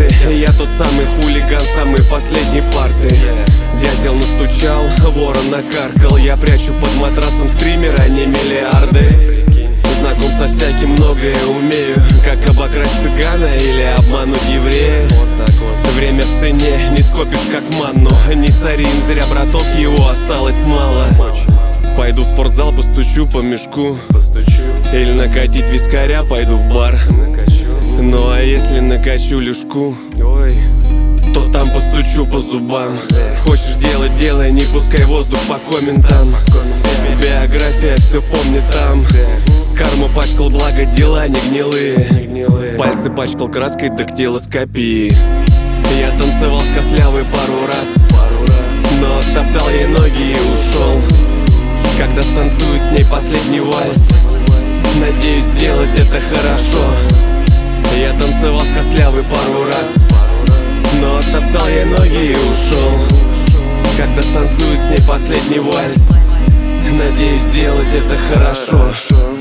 Я тот самый хулиган, самый последний парты. Дятел настучал, ворон накаркал. Я прячу под матрасом стримера, не миллиарды. Знаком со всяким, многое умею. Как обокрасть цыгана или обмануть еврея. Время в цене, не скопишь как манну. Не сорин зря, браток, его осталось мало. Пойду в спортзал, постучу по мешку. Или накатить вискаря, пойду в бар. Ну а если накачу люшку, то там постучу по зубам. Хочешь делать, делай, не пускай воздух по комментам. Биография, все помнит там. Карму пачкал, благо дела не гнилые. Пальцы пачкал краской дактилоскопии. Я танцевал с костлявой пару раз, но топтал ей ноги и ушел. Когда станцую с ней последний вальс, надеюсь сделать это хорошо. Я танцевал с костлявой пару раз, но топтал ей ноги и ушел. Когда станцую с ней последний вальс, надеюсь сделать это хорошо.